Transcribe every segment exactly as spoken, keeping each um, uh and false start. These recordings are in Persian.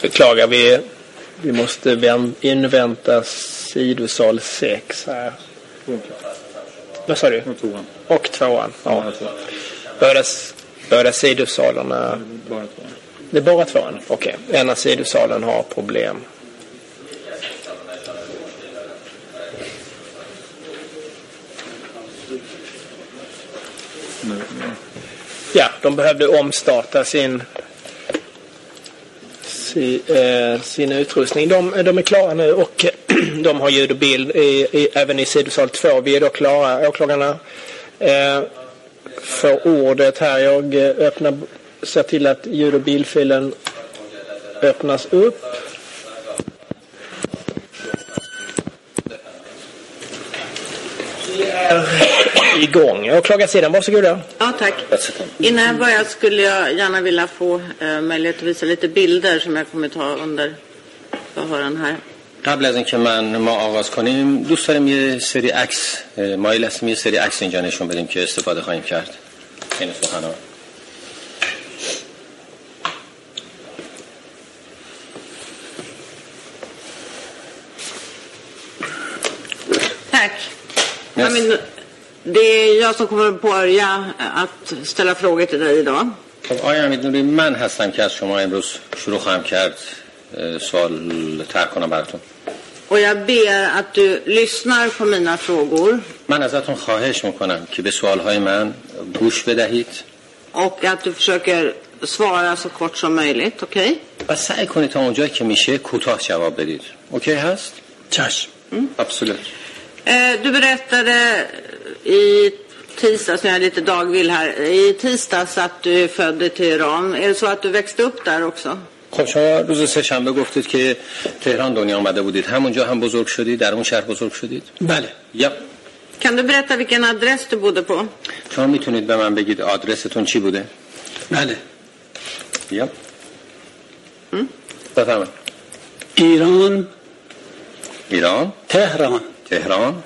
Beklagar, vi, vi måste vänt, invänta sidosal sex här. Vad sa du? Och tvåan. Och tvåan, ja. Båda, båda sidosalarna... Bara tvåan. Det är bara tvåan? Okej. Okay. Ena sidosalen har problem. Ja, de behövde omstarta sin sin, eh, sin utrustning. De, de är klara nu och de har ljud och bild i, i, även i sidosal två. Vi är då klara, åklagarna. Eh, för ordet här. Jag öppnar, ser till att ljud- och bildfilen öppnas upp. Vi är igång. Åklagarsidan, varsågoda. Ja, tack. Innan jag börjar skulle jag gärna vilja få eh, möjlighet att visa lite bilder som jag kommer ta under förhören här. قبل از اینکه من ما آغاز کنیم دوست داریم یه سری عکس مایل هستیم یه سری عکس اینجا نشون بدیم که استفاده خواهیم کرد این سخنان. Tack. Jag men, det är jag som kommer börja att ställa frågor till dig idag. آیا میدونی من هستم که از شما امروز شروع خواهم کرد سوال طرح کنم براتون. Och jag ber att du lyssnar på mina frågor. من ازتون خواهش میکنم که به سوالهای من گوش بدهید. Och att du försöker svara så kort som möjligt, okej? Okay? و سعی کنید تا اونجایی که میشه کوتاه جواب بدید. اوکی هست؟ چشم. Absolut. Eh, du berättade i tisdags, när jag är lite dagvill här, i tisdags att du är född i Teheran. Är det så att du växte upp där också? خب شما روز سه شنبه گفتید که تهران دنیا آمده بودید. همونجا هم بزرگ شدید؟ در اون شهر بزرگ شدید؟ بله. یا. Kan du berätta vilken adress du bodde på? شما میتونید به من بگید آدرستون چی بوده؟ بله. یا. بفرمایید. ایران. ایران. تهران. تهران.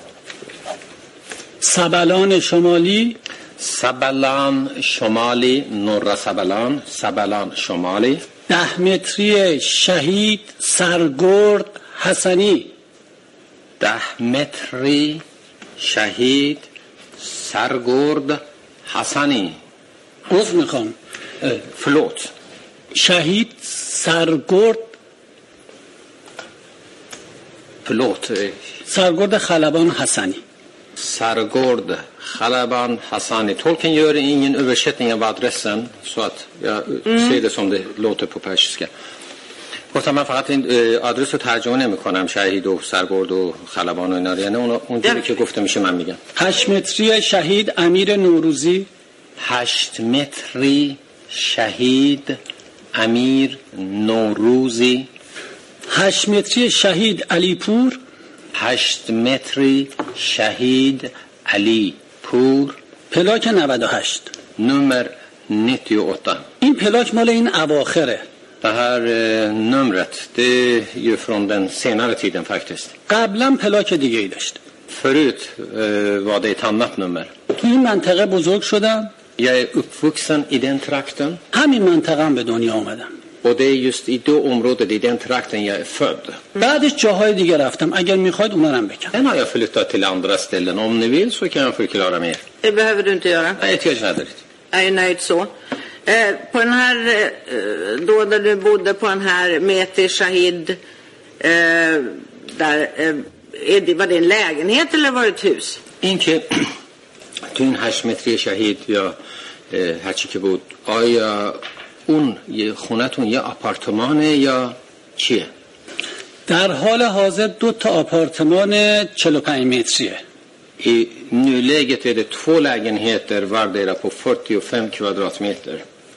سبلان شمالی. سبلان شمالی. نور سبلان. سبلان شمالی. ده متری شهید سرگرد حسنی. ده متری شهید سرگرد حسنی. عذر میخوام. فلوت. شهید سرگرد فلوت. سرگرد خلبان حسنی. Sargård, Khalaban, Hassani. Tolken gör ingen översättning av adressen så att jag mm. ser det som det låter på persiska. گفتم من فقط این آدرس رو ترجمه نمی‌کنم شهید و سرگرد و خلبان و اینا یعنی اون اونجوری که گفته میشه من میگم. هشت متری شهید امیر نوروزی. هشت متری شهید امیر نوروزی. هشت متری شهید علی پور. هشت متری شهید علی پور. پلاک نود و هشت. نمر نود و هشت. این پلاک مال این اواخره. Det här eh, numret det är ju från den senare tiden faktiskt. قبلا پلاک دیگه ای داشت. Förut eh, var det ett annat nummer. تو این منطقه بزرگ شدم. Jag är uppvuxen i den trakten. همین منطقه هم به دنیا آمدم. Och det är just i det området, i den trakten jag är född. بعدش جاهای دیگه رفتم. اگر میخواید اونها هم بگم. Sen har jag flyttat till andra ställen. Om ni vill så kan jag förklara mer. Det behöver du inte göra. Nej, jag tycker inte. Jag är nöjd så. Eh, på den här, eh, då där du bodde på den här Meti Shahid, eh, där, eh, är det, var det en lägenhet eller var det ett hus? این که تو این هشت متری شهید یا هرچی که بود آیا اون یه خونتون یه آپارتمانه یا چیه؟ در حال حاضر دو تا آپارتمان چهل و پنج متریه. I nuläget är det två lägenheter vardera på fyrtiofem kvadratmeter.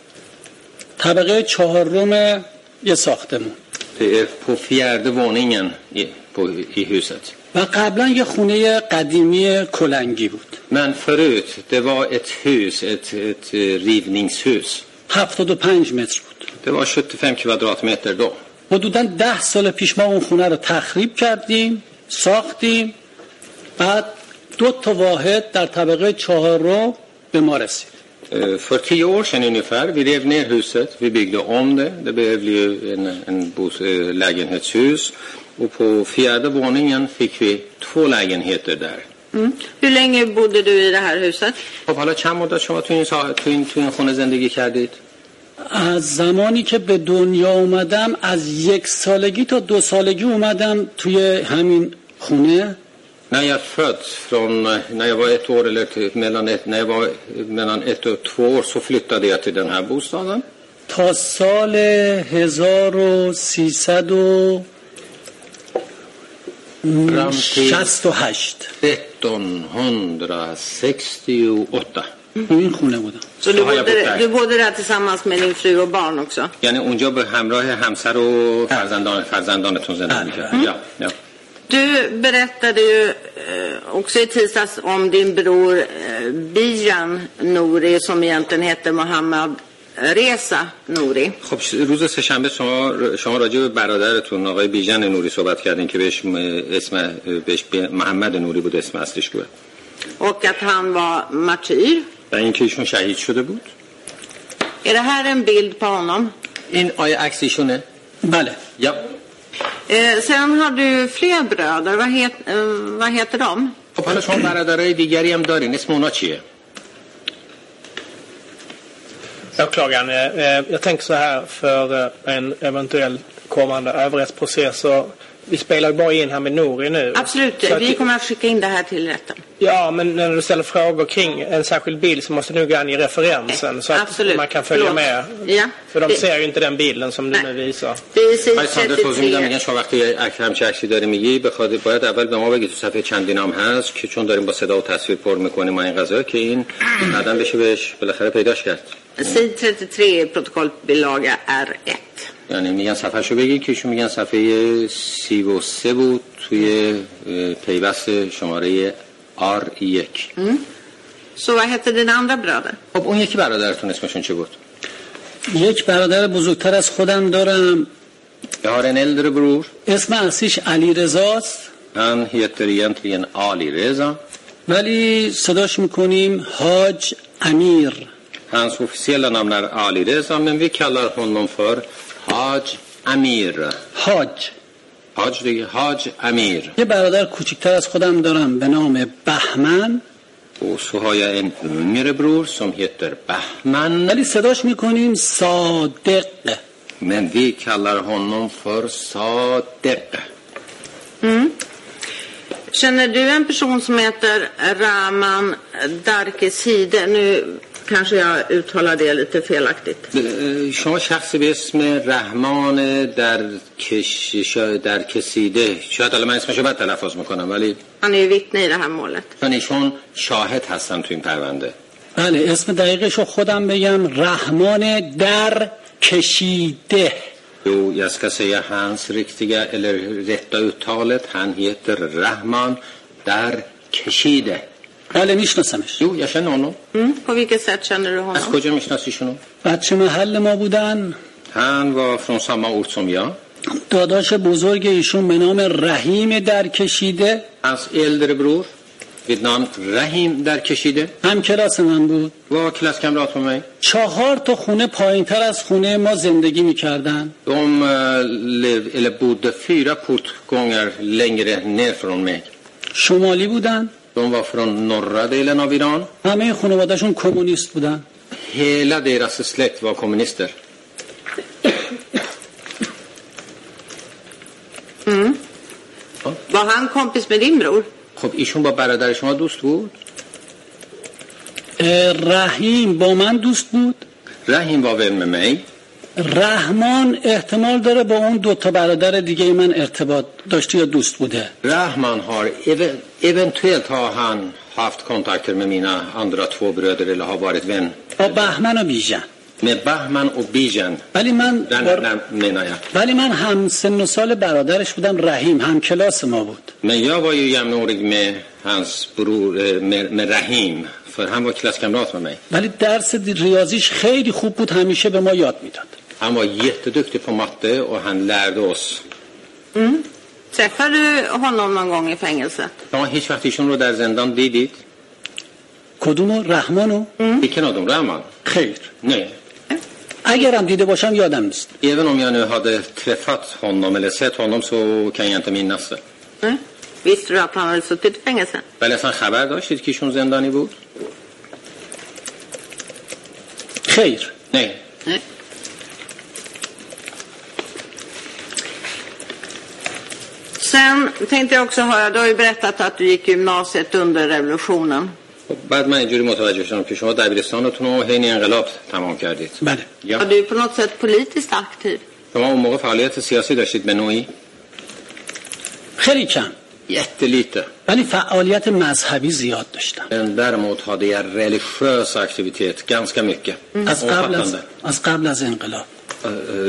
طبقه چهارم یه ساختمون. Det är på fjärde våningen i, på, i huset. و قبلا یه خونه قدیمی کلنگی بود. Men förut, det var ett hus, ett, ett rivningshus. هفتاد و پنج متر بود. Det var sjuttiofem kvadratmeter då. حدوداً ده سال پیش ما اون خونه رو تخریب کردیم، ساختیم، بعد دو تا واحد در طبقه چهارم به ما رسید. För tio år sedan ungefär, vi rev ner huset, vi byggde om det, det blev ju en, en bos, lägenhetshus och på fjärde våningen fick vi två lägenheter där. Mm. Hur länge bodde du i det här huset? خب حالا چند مدت شما تو این سا... تو این تو این خونه زندگی کردید؟ از زمانی که به دنیا اومدم از یک سالگی تا då سالگی اومدم توی همین خونه. När jag föddes från när jag var ett år eller till, mellan ett när jag var mellan ett och två år så flyttade jag till den här bostaden. تا سال هزار و سیصد و شصت و هشت. trettonhundrasextioåtta. این خونه بودم. Så du bodde, du bodde där tillsammans med din fru och barn också? یعنی اونجا به همراه همسر و فرزندان فرزندانتون زندگی می‌کردید. Ja, ja. Du berättade ju också i tisdags om din bror Bijan Nouri som egentligen heter Mohammad Reza Nouri. خب روز سه‌شنبه شما شما راجع به برادرتون آقای بیژن نوری صحبت کردین که بهش اسم بهش محمد نوری بود اسم اصلیش بود. Och att han var martyr. و اینکه ایشون شهید شده بود. Är det här en bild på honom? این آیا عکس ایشونه؟ بله. Ja. Eh, sen har du fler bröder. Vad, het, eh, vad heter de? خب حالا شما برادرای دیگری هم دارین. اسم اونا چیه؟ Åklagaren, eh, jag tänker så här för en eventuell kommande överrättsprocess. Vi spelar ju bara in här med Nouri nu. Absolut, att, vi kommer att skicka in det här till rätten. Ja, men när du ställer frågor kring en särskild bild så måste du nog ange referensen så att Absolut. man kan följa med. Ja. För de ser ju inte den bilden som du nu visar. Precis, trettiotre. میگن شما وقتی همچین عکسی داری میگی بخواد باید اول به ما بگی تو صفحه چندین هم هست که چون داریم با صدا و تصویر پر میکنیم این قضا که این بعداً بشه بهش بالاخره پیداش کرد. sid trettiotre protokollbilaga R ett. یعنی میگن صفحهشو بگی که ایشون میگن صفحه سی و سه بود توی پیوست شماره آر یک. Så vad hette din andra bröder? خب اون یکی برادرتون اسمشون چه بود؟ یک برادر بزرگتر از خودم دارم. Jag har en äldre bror. اسم اصلیش علی رضاست. Han heter egentligen Ali Reza. ولی صداش میکنیم حاج امیر. Hans officiella namn är Ali Reza men vi kallar honom för Haj Amir. حاج. حاج دیگه حاج امیر. یه برادر کوچکتر از خودم دارم به نام بهمن. Och så har jag en yngre bror som heter Bahman. ولی صداش میکنیم صادق. Men vi kallar honom för Sadiq. Mm. Känner du en person som heter Rahman Darkeside? Nu kanske jag uttalar det lite felaktigt. شما شخصی به اسم رحمان در کش در کسیده شاید الان من اسمشو بد تلفظ میکنم ولی han är ju vittne i det här målet. چون ایشون شاهد هستن تو این پرونده. بله اسم دقیقشو خودم بگم رحمان در کشیده. Jo, jag ska säga hans riktiga eller rätta uttalet. Han heter Rahman Dar Keshide. بله میشناسمش. Jo, jag känner honom. Mm. På vilket sätt känner du از honom? کجا میشناسیشونو؟ بچه محل ما بودن. Han var från samma ort som jag. داداش بزرگ ایشون به نام رحیم در کشیده. Hans äldre bror vid namn Rahim Dar Keshide. هم کلاس من بود. var klasskamrat med mig. چهار تا خونه پایینتر از خونه ما زندگی میکردن. De uh, lev, eller bodde fyra portgångar längre ner från mig. شمالی بودن. De var från norra delen av Iran. همه خانواده‌شون کمونیست بودن. Hela deras släkt var kommunister. Mm. Var han kompis med din bror? خب ایشون با برادر شما دوست بود؟ رحیم با من دوست بود. رحیم var vän med mig. رحمان احتمال داره با اون دو تا برادر دیگه من ارتباط داشته یا دوست بوده. Rahman har eventuellt har han haft kontakter med mina andra två bröder eller har varit vän. با بهمن و بیژن. Med Bahman och Bijan. ولی من بار... menar jag. ولی من هم سن و سال برادرش بودم رحیم هم کلاس ما بود. Men jag var ju jämnårig med hans bror med, med Rahim för han var klasskamrat med mig. ولی درس ریاضیش خیلی خوب بود همیشه به ما یاد میداد. Han var jätteduktig på matte och han lärde oss. Mm. Träffade du honom någon gång i fängelset? Ja, هیچ وقت ایشون رو در زندان دیدید؟ کدومو؟ رحمانو؟ Vilken av dem? Rahman? خیر. Nej. اگرم دیده باشم یادم نیست. Även om jag nu hade träffat honom eller sett honom så kan jag inte minnas det. Nej. Visste du att han hade suttit i fängelse? ولی اصلا خبر داشتید که ایشون زندانی بود؟ خیر. Nej. Nej. Sen tänkte jag också höra, du har ju berättat att du gick gymnasiet under revolutionen. بعد من اینجوری متوجه شدم که شما دبیرستانتون رو حین انقلاب تمام کردید. بله. یا Var du på något sätt politiskt aktiv? شما اون موقع فعالیت سیاسی داشتید به نوعی؟ خیلی کم. Jättelite. ولی فعالیت مذهبی زیاد داشتم. Men däremot hade jag religiös aktivitet ganska mycket. از قبل از از قبل از انقلاب. Uh,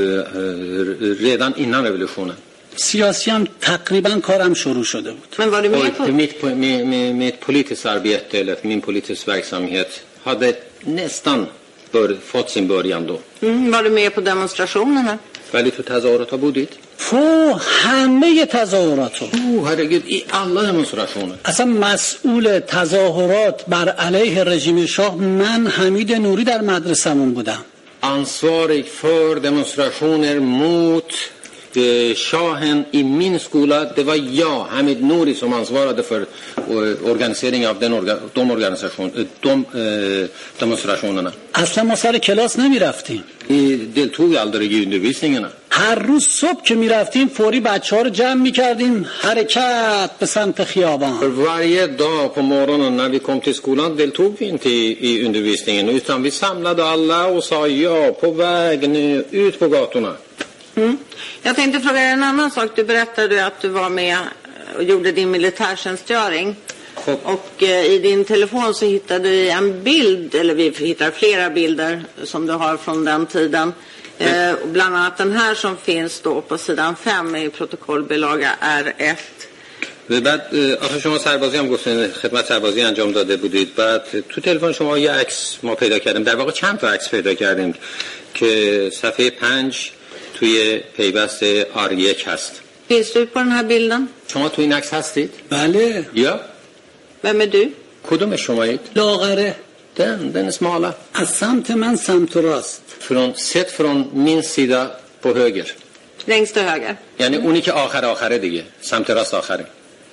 uh, redan innan revolutionen. سیاسی هم تقریبا کارم شروع شده بود. Men var du med på... Och mitt, mitt, mitt, mitt politiska arbete eller min politiska verksamhet hade nästan bör, fått sin början då. Mm, var du med på demonstrationerna? ولی تو تظاهرات ها بودید؟ تو همه تظاهرات رو. اوه herregud i alla demonstrationer. اصلا مسئول تظاهرات بر علیه رژیم شاه من حمید نوری در مدرسمون بودم. Ansvarig för demonstrationer mot shahen i min skola, det var jag, Hamid Nouri, som ansvarade för organiseringen av den orga, de, organisation, de eh, demonstrationerna. اصلا ما سر کلاس نمی رفتیم. Vi deltog aldrig i undervisningarna. هر روز صبح که می رفتیم فوری بچه ها رو جمع می کردیم حرکت به سمت خیابان. För varje dag på morgonen när vi kom till skolan deltog vi inte i, i undervisningen, utan vi samlade alla och sa ja, på väg nu, ut på gatorna. Mm. Jag tänkte fråga dig en annan sak. Du berättade att du var med och gjorde din militärtjänstgöring. Och eh, i din telefon så hittade vi en bild, eller vi hittar flera bilder som du har från den tiden. Eh, bland annat den här som finns då på sidan fem i protokollbilaga R ett. بعد آخه شما سربازی هم گفتین خدمت سربازی انجام داده بودید. بعد تو تلفن شما یه عکس ما پیدا کردیم، در واقع چند تا عکس پیدا کردیم که صفحه پنج توی پیوست آر یک هست. Finns du på den här bilden? شما تو این عکس هستید؟ بله. یا Vem är du? کدوم شمایید؟ لاغره. Den, den smala. از سمت من سمت راست. Från, sett från min sida på höger. Längst till höger. یعنی اونی که آخر آخره دیگه، سمت راست آخره.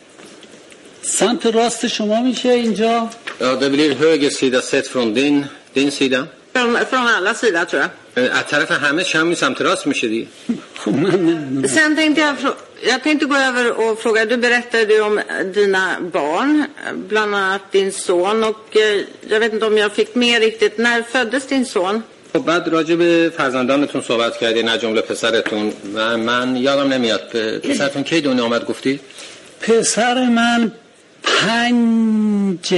سمت راست شما میشه اینجا؟ Ja, det blir höger sida sett från din, din sida. Från, från alla sidor tror jag. از طرف همه شمی سمت راست میشه دیگه. خب من نمیدونم. Sen tänkte jag, frå- jag tänkte gå över och fråga, du berättade ju om dina barn, bland annat din son, och eh, jag vet inte om jag fick med riktigt, när föddes din son? خب بعد راجع به فرزندانتون صحبت کردین، از جمله پسرتون، و من یادم نمیاد پسرتون کی دنیا آمد گفتی؟ پسر من پنج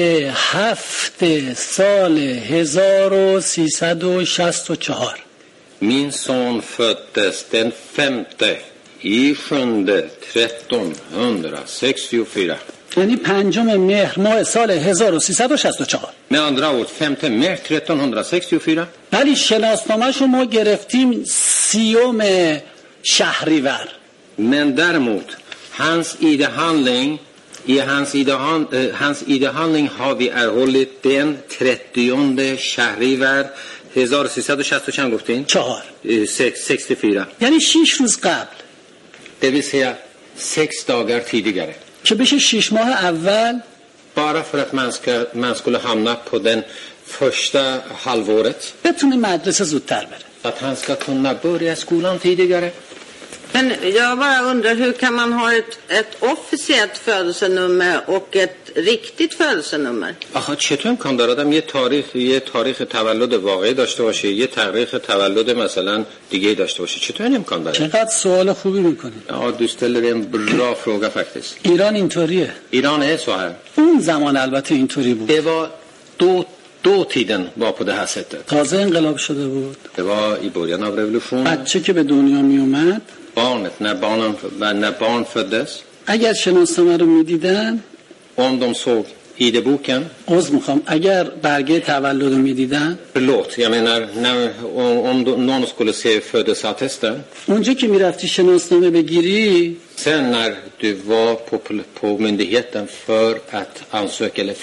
هفت سال هزار و سیصد و شصت و چهار. Min son föddes den femte i sjunde trettonhundrasextiofyra. یعنی پنجم مهر ماه سال هزار و سیصد و شصت و چهار. Med andra ord femte mars trettonhundrasextiofyra. ولی شناسنامه‌شو ما گرفتیم سیوم شهریور. Men däremot hans ID-handling i hans ID-hand, eh, hans ID-handling har vi erhållit den trettionde Shahrivar هزار و سیصد و شصت چند گفتین؟ چهار. Eh, sex- sextiofyra. یعنی شیش روز قبل. Det vill säga sex dagar tidigare. که بشه شیش ماه اول. Bara för att man, ska, man skulle hamna på den första halvåret. بتونه مدرسه زودتر بره. Att han ska kunna börja skolan tidigare. Men jag bara undrar, hur kan man ha ett, ett officiellt födelsenummer och ett riktigt födelsenummer? آخه چطور امکان داره آدم یه تاریخ یه تاریخ تولد واقعی داشته باشه، یه تاریخ تولد مثلا دیگه داشته باشه؟ چطور امکان داره؟ چقدر سوال خوبی میکنی. Ja, du ställer en bra fråga faktiskt. ایران اینطوریه. Iran är så här. اون زمان البته اینطوری بود. Det var då då tiden var på det här sättet. تازه انقلاب شده بود. Det var i början av revolutionen. بچه که به دنیا می اومد، Barnet när barnen när barn föddes, اگر شناسنامه رو میدیدن، om de såg I D boken. عذر میخوام، اگر برگه تولد رو میدیدن، Förlåt, jag menar när om, om någon skulle se födelseattesten. اونجا که میرفتی شناسنامه بگیری، Sen när du var på, på myndigheten för att ansöka eller få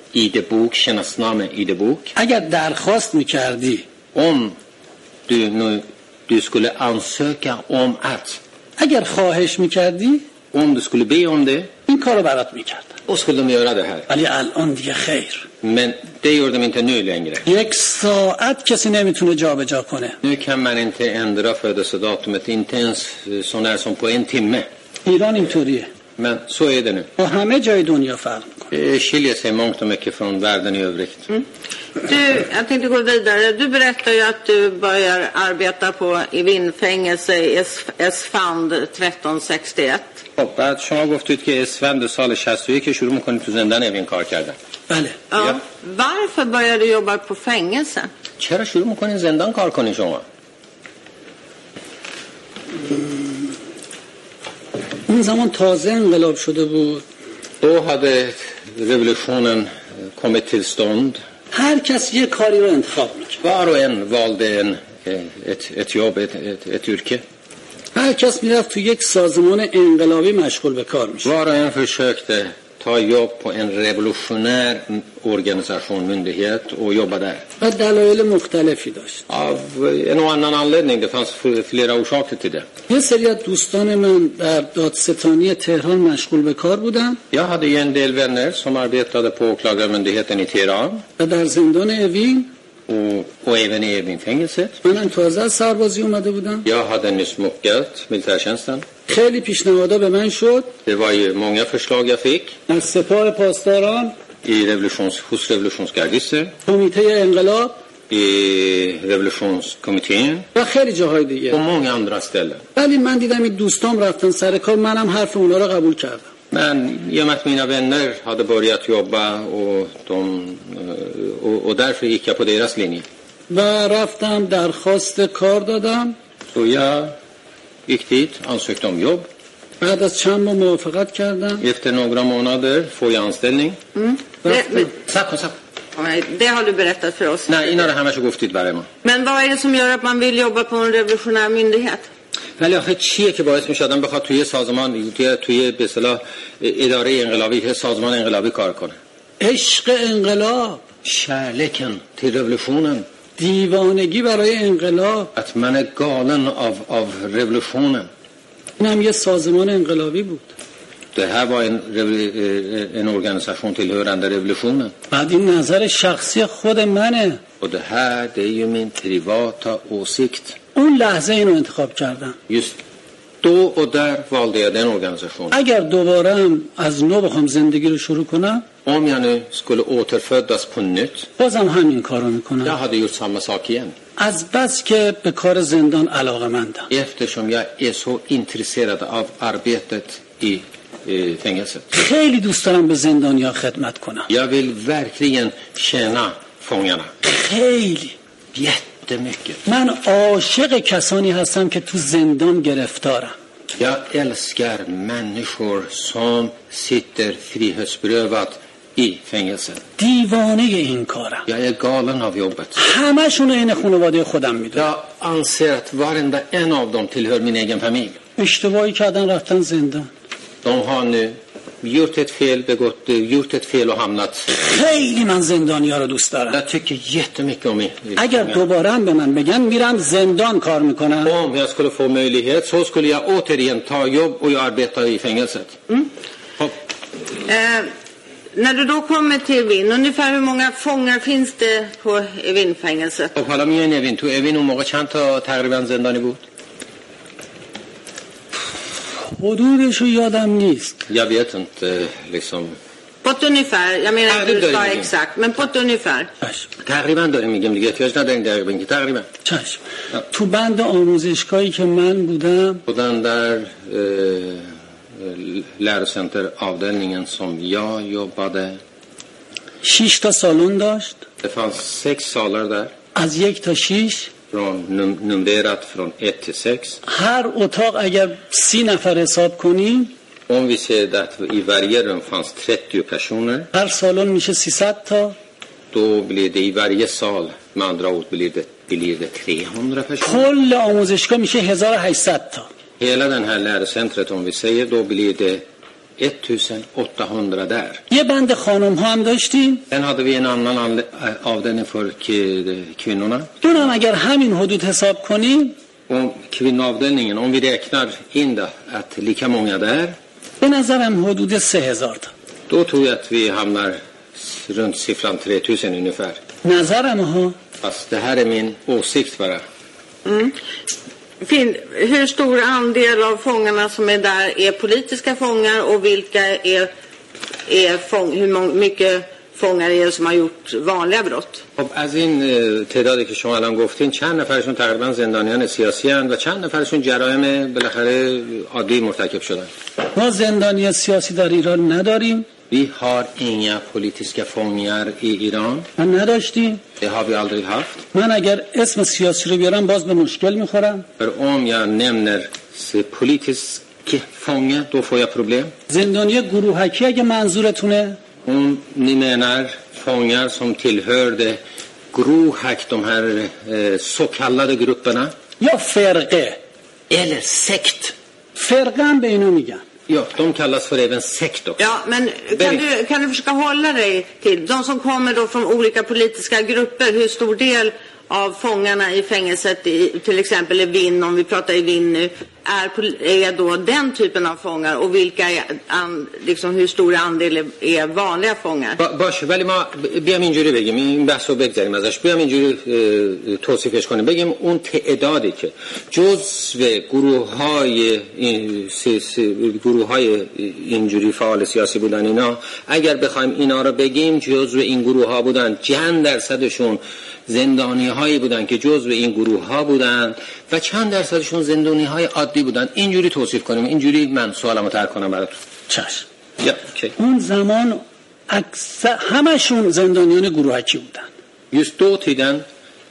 id-bok, tjänstnamn id-bok. اگر درخواست میکردی Om du nu du skulle ansöka om att, اگر خواهش میکردی om du skulle be om det, این کارو برات میکردن. och skulle de göra det här. ولی الان دیگه خیر. Men det gör de inte nu längre. یک ساعت کسی نمیتونه جابجا کنه. Nu kan man inte ändra födelsedatumet, inte ens så när som på en timme. ایران اینطوریه. Men så är det nu. با همه جای دنیا فرق میکنه. Det skiljer sig mångt och mycket från världen i övrigt. Mm. Du, jag tänkte gå vidare. Du berättar ju att du börjar arbeta på i Vindfängelse i Esfand tretton sextioett. خب بعد شما گفتید که اسفند سال شصت و یک شروع میکنید تو زندان اوین کار کردن. بله. Ja. Varför började du jobba på fängelse? چرا شروع میکنید زندان کار کنید شما؟ اون زمان تازه انقلاب شده بود. Då hade revolutionen kommit till stånd. هر کس یه کاری رو انتخاب میکرد. Var och en valde en, ett, ett jobb, ett, ett, ett yrke. هر کس میرفت تو یک سازمان انقلابی مشغول به کار میشه. Var och en försökte ta jobb på en revolutionär organisation, myndighet och jobba där. و دلایل مختلفی داشت. Av en och annan anledning, det fanns flera orsaker till det. یه سری از دوستان من در دادستانی تهران مشغول به کار بودن. Jag hade ju en del vänner som arbetade på åklagarmyndigheten i Teheran. و در زندان اوین och, och även i Evinfängelset. من تازه از سربازی اومده بودم. Jag hade nyss muckat militärtjänsten. خیلی پیشنهادها به من شد. Det var ju många förslag jag fick. از سپاه پاسداران، I revolutions, hos revolutionsgardister, کمیته انقلاب i revolutionskommittén و خیلی جاهای och دیگه. många andra ställen. ولی من دیدم این دوستام رفتن سر کار، منم حرف اونا رو قبول کردم. Men i och med att mina vänner hade börjat jobba och, de, och, och därför gick jag på deras linje. و رفتم درخواست کار دادم. Så jag gick dit, ansökte om jobb. بعد از چند ماه موافقت کردم. Efter några månader får jag anställning. Mm. Det, men, Sak och sak. nej, det har du berättat för oss. Nej, innan det här med så گفتید برای ما. Men vad är det som gör att man vill jobba på en revolutionär myndighet? ولی آخه چیه که باعث میشه آدم بخواد توی سازمان توی توی به اصطلاح اداره انقلابی که سازمان انقلابی کار کنه؟ عشق انقلاب، kärleken till revolutionen. دیوانگی برای انقلاب. Att man är galen av av revolutionen. اینم یه سازمان انقلابی بود. Det här var en en organisation tillhörande revolutionen. بعد این نظر شخصی خود منه. Och det här det är ju min privata åsikt. اون لحظه اینو انتخاب کردم. Just då och där valde jag den organisationen. اگر دوباره هم از نو بخوام زندگی رو شروع کنم، Om jag nu skulle återfödas på nytt, بازم همین کارو jag میکنم. hade gjort samma sak igen. از بس که به کار زندان علاقه‌مندم. Eftersom jag är så intresserad av arbetet i eh, fängelset. خیلی دوست دارم به زندانیا خدمت کنم. Jag vill verkligen tjäna fångarna. خیلی. Jättemycket. من عاشق کسانی هستم که تو زندان گرفتارم. Jag älskar människor som sitter frihetsberövat i fängelset. دیوانه این کارم. Jag är galen av jobbet. همشون این خانواده خودم میدونم. Jag anser att varenda en av dem tillhör min egen familj. اشتباهی کردن رفتن زندان. De har nu gjort ett fel, begått, gjort ett fel och hamnat. خیلی من زندانیا رو دوست دارم. Jag tycker jättemycket om det. اگر دوباره هم به من بگن میرم زندان کار میکنم. Om jag skulle få möjlighet så skulle jag återigen ta jobb och jag arbetar i fängelset. Mm. Eh, när du då kommer till Evin, ungefär hur många fångar finns det på Evinfängelset? خب حالا میان اوین تو اوین اون موقع چند تا تقریبا زندانی بود؟ حدودشو یادم نیست. Jag vet inte liksom. På ett ungefär, jag menar inte du ska exakt, men på ett ungefär. تقریبا داریم میگیم دیگه احتیاج نداریم دقیق بگیم تقریبا. چشم. تو بند آموزشگاهی که من بودم بودن در lärocenteravdelningen som jag jobbade. شش تا سالن داشت. Det fanns sex salar där. از یک تا شش. Från num- numrerat från ett till sex. هر اتاق اگر سی نفر حساب کنیم، Om vi ser att i varje rum fanns trettio personer. هر سالن میشه سیصد تا. Då blir det i varje sal, med andra ord blir det, blir det trehundra personer. کل آموزشگاه میشه هزار و هشتصد تا. Hela den här lärocentret, om vi säger, då blir det tusen åttahundra där. یه بند خانم ها هم داشتیم. Sen hade vi en annan avdelning för kvinnorna. اونم اگر همین حدود حساب کنیم Och kvinnoavdelningen, om vi räknar in det, att lika många där, به نظرم حدود سه هزار تا. då tror jag att vi hamnar runt siffran tre tusen ungefär. نظرم ها. Fast det här är min åsikt bara. Mm. Fin, hur stor andel av fångarna som är där är politiska fångar och vilka är, är fång, hur mång, mycket fångar är det som har gjort vanliga brott? خب از این تعدادی که شما الان گفتین چند نفرشون تقریبا زندانیان سیاسی هستند و چند نفرشون جرایم بالاخره عادی مرتکب شدن؟ ما زندانی سیاسی در ایران نداریم. Vi har inga politiska fångar i Iran. من نداشتیم. Det har vi aldrig haft. من اگر اسم سیاسی رو بیارم باز به مشکل میخورم. För om jag nämner politiska fångar då får jag problem. زندانی گروهکی اگه منظورتونه. Om ni menar fångar som tillhörde Grohak, de här eh, så kallade grupperna. یا فرقه. Eller sekt. فرقه هم به اینو میگن. Ja, de kallas för även sekt också. Ja, men kan du, kan du försöka hålla dig till de som kommer då från olika politiska grupper, hur stor del av fångarna i fängelset i, till exempel i Vinn, om vi pratar i Vinn nu, är, är då den typen av fångar och vilka är, an, liksom hur stor andel är vanliga fångar؟ با, باشه ولی ما بیام اینجوری بگیم، این بحث رو بگذاریم ازش، بیام اینجوری توصیفش کنیم، بگیم اون تعدادی که جزو گروه‌های این گروه‌های اینجوری فعال سیاسی بودن اینا، اگر بخوایم اینا رو بگیم جزو این گروه‌ها بودن، چند درصدشون زندانی هایی بودن که جزو این گروه ها بودن و چند درصدشون زندانی های عادی بودن، اینجوری توصیف کنیم، اینجوری من سوالمو طرح کنم براتون. چشم. یا اوکی. اون زمان اکثر همشون زندانیان گروهکی بودن. Just då tiden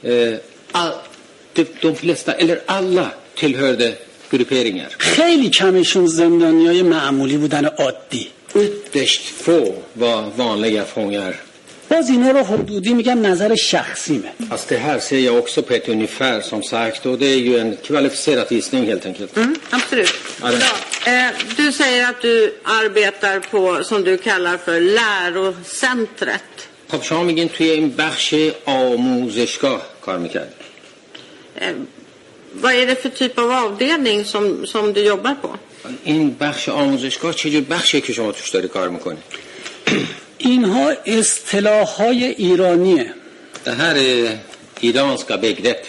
all, de, de flesta eller alla tillhörde grupperingar. خیلی کمشون زندانیای معمولی بودن عادی. Ytterst få var vanliga fångar. باز اینا رو حدودی میگم نظر شخصیمه. Fast det här ser jag också på ett ungefär som sagt, och det är ju en kvalificerad gissning helt enkelt. Mm, absolut. Ja. Eh, du säger att du arbetar på, som du kallar för, lärocentret. خب شما میگین توی این بخش آموزشگاه کار میکردید. Eh, vad är det för typ av avdelning som, som du jobbar på? این بخش آموزشگاه چجور بخشیه که شما توش داری کار میکنید؟ اینها اصطلاح‌های ایرانیه. Det här är iranska begrepp.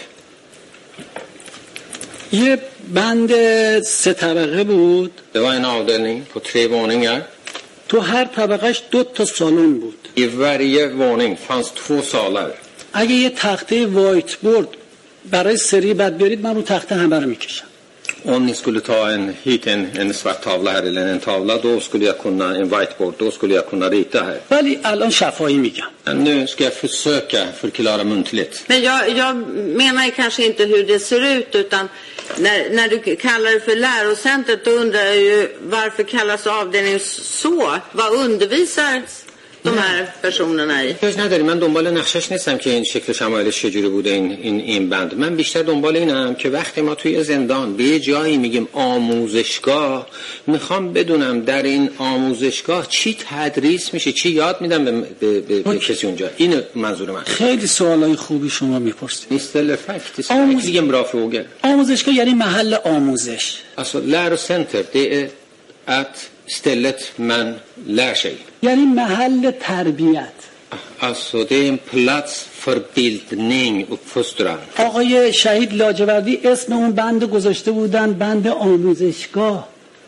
یه بند سه طبقه بود. Det var en avdelning på tre våningar. تو هر طبقهش دو تا سالن بود. I varje våning fanns två salar. اگه یه تخته وایت بورد برای سری بعد برید من رو تخته همه رو میکشم. Om ni skulle ta en, hit en, en svart tavla här eller en tavla, då skulle jag kunna, en whiteboard, då skulle jag kunna rita här. ولی الان شفاهی میگم. Men nu ska jag försöka förklara muntligt. Men jag, jag menar kanske inte hur det ser ut, utan när, när du kallar det för lärocentret, då undrar jag ju varför kallas avdelningen så? Vad undervisar de här personerna i؟ هیچ نداری، من دنبال نقشش نیستم که این شکل شمایلش چجوری بوده این این این بند. من بیشتر دنبال اینم که وقتی ما توی زندان به یه جایی میگیم آموزشگاه، میخوام بدونم در این آموزشگاه چی تدریس میشه، چی یاد میدن به, به, به, به کسی اونجا. این منظور من. خیلی سوالای خوبی شما میپرسید. Istället faktiskt en bra fråga. آموزشگاه یعنی محل آموزش. Alltså lärocenter, det är att stället man lär sig. یعنی محل تربیت. Alltså det är en plats för bildning och uppfostran. آقای شهید لاجوردی اسم اون بند گذاشته بودن بند آموزشگاه.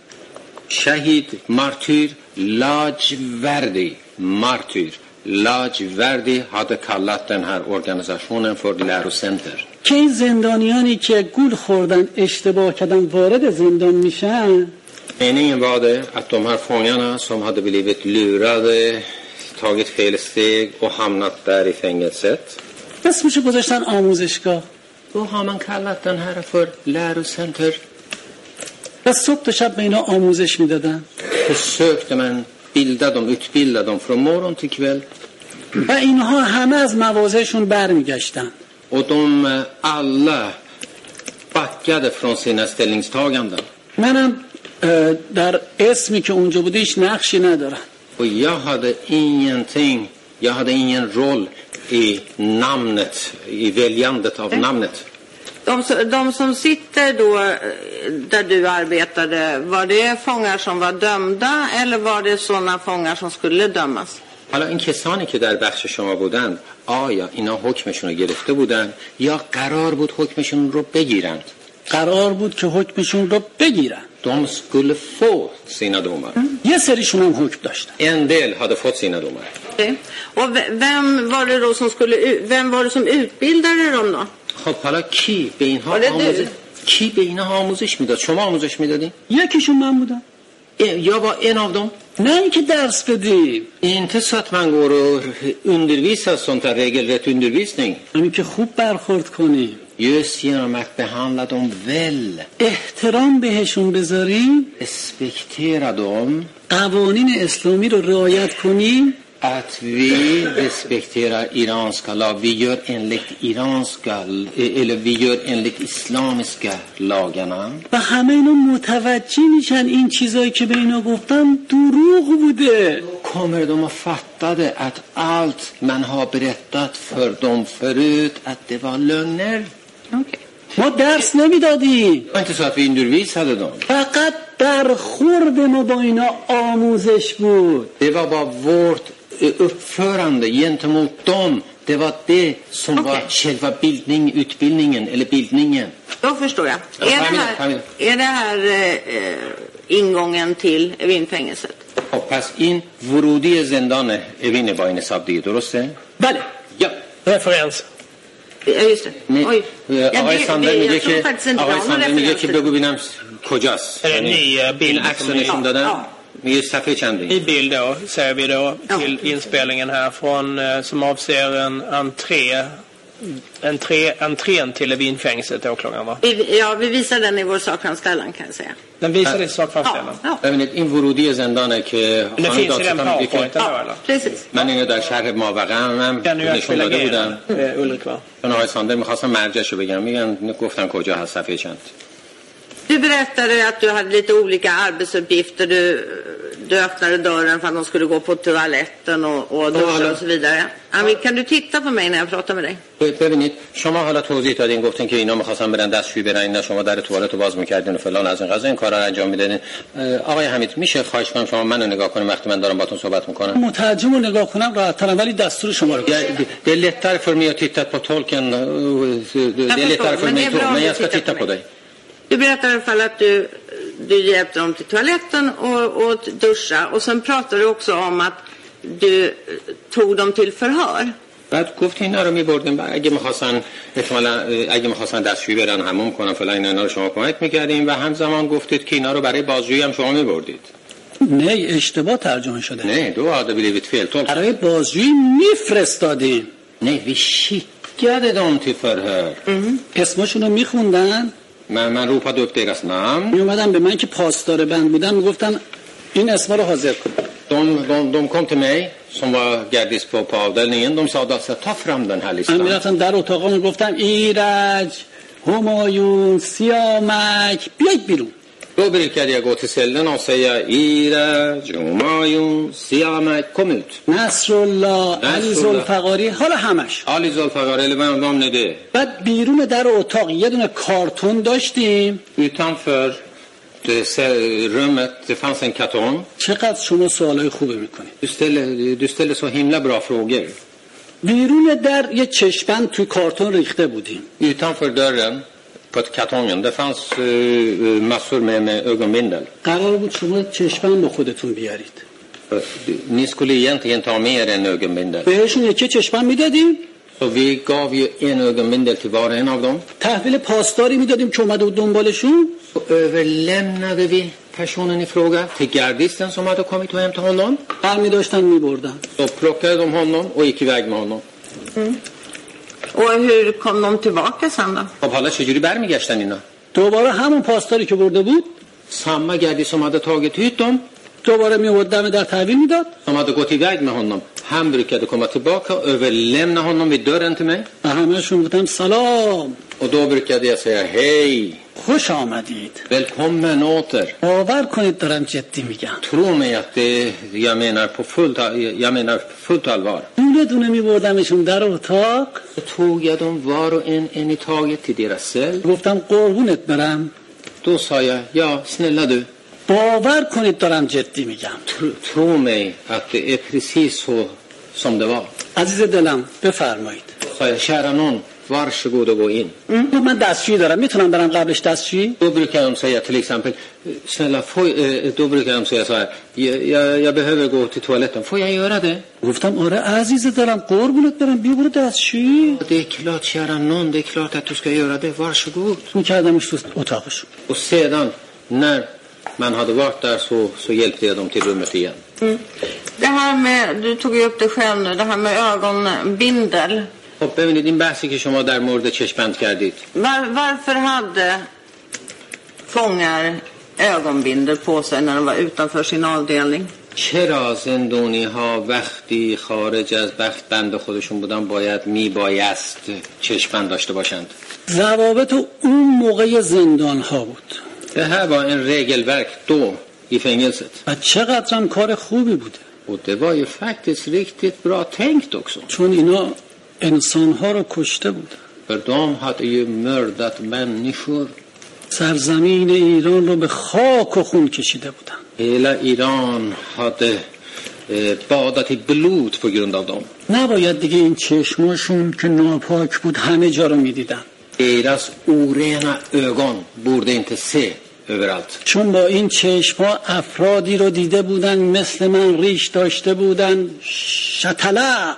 شهید martyr Lajverdi, martyr Lajverdi hade kallat den här organisationen för lärocenter. که این زندانیانی که گول خوردن اشتباه کردن وارد زندان میشن. Meningen var det att de här fångarna som hade blivit lurade, tagit fel steg och hamnat där i fängelset. اسمشو گذاشتن آموزشگاه. Då har man kallat den här för lärocenter. و صبح تا شب به اینا آموزش میدادن. Försökte man bilda dem, utbilda dem från morgon till kväll. و اینها همه از مواضعشون برمیگشتن. Och de alla backade från sina ställningstaganden. منم در اسمی که اونجا بوده هیچ نقشی ندارن. Och jag hade ingenting, jag hade ingen roll i namnet, i väljandet av namnet. De, de som sitter då där du arbetade, var det fångar som var dömda eller var det sådana fångar som skulle dömas? حالا این کسانی که در بخش شما بودند آیا اینا حکمشون رو گرفته بودند یا قرار بود حکمشون رو بگیرند؟ قرار بود که حکمشون رو بگیرن. De skulle få sina domar. یه سریشون هم حکم داشتن. En del hade fått sina domar. Okay. Och vem var det då som skulle vem var det som utbildade dem då? خب حالا کی به اینها آموزش کی به اینها آموزش میداد؟ شما آموزش میدادین؟ یکیشون من بودم. یا با en av dem? نه اینکه درس بدیم. Inte så att man går och undervisar sånt här regelrätt undervisning. همین که خوب برخورد کنیم. Just genom att behandla dem väl. احترام بهشون بذاریم. Respektera dem. قوانین اسلامی رو رعایت کنیم. Att vi respekterar iranska lag. Vi gör enligt iranska eller vi gör enligt islamiska lagarna. و همه اینا متوجه میشن این چیزایی که به اینا گفتم دروغ بوده. Kommer de att fatta det att allt man har berättat för dem förut att det var lögner? Okay. ما درس نمیدادیم. Det var inte så att vi undervisade dem. فقط برخورد ما با اینا آموزش بود. Det var bara vårt uppförande gentemot dem. Det var det som okay. var själva bildning, utbildningen eller bildningen. Då förstår jag. Ja, är, det här, är det här eh, ingången till Evinfängelset? خب پس این ورودی زندان اوین با این حساب دیگه درسته؟ بله. Ja. Referens. Ja, just det. Oj. آقای ساندر میگه که آقای ساندر میگه که بگو ببینم کجاست. یعنی bild عکس نشون دادن. میگه صفحه چنده؟ I bild då ser vi då till inspelningen här från som avser en entré entré entrén till Evinfängelset åklagaren va? Ja, vi visar den i vår sakframställan kan jag säga. Den visar det i sakframställan. Ja. ببینید این ورودی زندانه که خانم دادستان میگه که precis. من اینو در شرح ماوقع هم نشون داده بودم. Ulrik va? اون آقای ساندر می‌خواستم مرجعشو بگم میگن گفتن کجا هست صفحه چند. Du berättade att du hade lite olika arbetsuppgifter. Du, du öppnade dörren för att de skulle gå på toaletten och, och duscha och så vidare. Amir, kan du titta på mig när jag pratar med dig? ببینید شما حالا توضیح دادین گفتین که اینا می‌خواستن برن دستشویی برن اینا شما در توالت رو باز می‌کردین و فلان از این قضا این کارا رو انجام میدادین. آقای حمید میشه خواهش کنم شما منو نگاه کنید وقتی من دارم باهاتون صحبت می‌کنم. مترجم رو نگاه کنم راحت‌ترم ولی دستور شما رو det är lättare för mig att titta på tolken det är lättare för mig men jag ska titta på dig. Du berättar i alla fall att du, du hjälpte dem till toaletten och, och duscha. Och sen pratar du också om att du tog dem till förhör. بعد گفت اینا رو می‌بردیم اگه می‌خواستن احتمالاً اگه می‌خواستن دستشویی برن حموم کنن فلان اینا رو شما کمک می‌کردین و همزمان گفتید که اینا رو برای بازجویی هم شما می‌بردید. نه اشتباه ترجمه شده. نه då hade blivit fel tolkat. برای بازجویی میفرستادیم. Nej vi skickade dem till förhör. اسمشون رو می‌خوندن. من من ropade upp deras namn. می اومدن به من که پاسدار بند بودم میگفتن این اسما رو حاضر کن. De de de kom till mig som var gardist på på avdelningen. De sa att ta fram den här listan. من میرفتم در اتاق میگفتم ایرج، همایون، سیامک بیاید بیرون. Då brukade jag gå till cellen och säga Iraj, Humayun, Siamak, kom ut. نصرالله، علی ذوالفقاری، حالا همش. علی ذوالفقاری eller vem de nu det. بعد بیرون در اتاق یه دونه کارتون داشتیم. Utanför det rummet det fanns en kartong. چقدر شما سوالای خوبه میکنید. Du ställer du ställer så himla bra frågor. بیرون در یه چشمند توی کارتون ریخته بودیم. Utanför dörren på kartongen det fanns uh, massor med med ögonbindel. قرار بود شما چشمند با خودتون بیارید. Ni skulle egentligen ta med er en ögonbindel. بهشون یکی چشمند میدادیم. Så vi gav ju en ögonbindel till var och en av dem. تحویل پاسداری میدادیم که اومده بود دنبالشون. Så överlämnade vi personen i fråga till gardisten som hade kommit och hämtat honom. برمی داشتن میبردن. Så plockade de honom och gick iväg med honom. Mm. Och hur kom de tillbaka sen då? خب حالا چجوری برمیگشتن اینا؟ دوباره همون پاسداری که برده بود. Samma gardist som hade tagit ut dem. دوباره میورد دم در تحویل میداد. Som hade gått iväg med honom. Han brukade komma tillbaka och överlämna honom vid dörren till mig. و همه‌شون گفتم سلام. Och då brukade jag säga hej. خوش آمدید. Välkommen åter. باور کنید دارم جدی میگم. Tro mig att det, jag menar på fullt, jag menar fullt allvar. دونه دونه میبردمشون در اتاق. Så tog jag dem var och en, en i taget till deras cell. گفتم قربونت برم. Då sa jag, ja snälla du. باور کنید دارم جدی میگم. Tro, tro mig att det är precis så som det var. عزیز دلم بفرمایید. Sa jag, kära någon, varsågod och gå in. من دستشویی دارم میتونم برم قبلش دستشویی؟ Då brukar de säga till exempel, snälla, får, eh, då brukar de säga så här, jag, jag, jag behöver gå till toaletten, får jag göra det? گفتم آره عزیز دلم قربونت برم بیا برو دستشویی. Det är klart, kära någon, det är klart att du ska göra det, varsågod. میکردمش تو اتاقشون. Och sedan, när man hade varit där så, så hjälpte jag dem till rummet igen. Mm. Det här med, du tog ju upp det själv nu, det här med ögonbindel. خب ببینید این بحثی که شما در مورد چشمبند کردید. Var, varför hade fångar ögonbindel på sig när de var utanför sin avdelning? چرا زندانی ها وقتی خارج از بخت بند خودشون بودن باید میبایست چشمبند داشته باشند؟ ضوابط اون موقع زندان ها بود. Det här var en regelverk då i fängelset. و چقدرم کار خوبی بوده. Och det var ju faktiskt riktigt bra tänkt också. چون اینا انسان ها رو کشته بودن. För de hade ju mördat människor. سرزمین ایران رو به خاک و خون کشیده بودن. Hela Iran hade eh, badat i blod på grund av dem. نباید دیگه این چشماشون که ناپاک بود همه جا رو میدیدن. Deras orena ögon borde inte se överallt. چون با این چشم‌ها افرادی رو دیده بودن مثل من ریش داشته بودن شتلق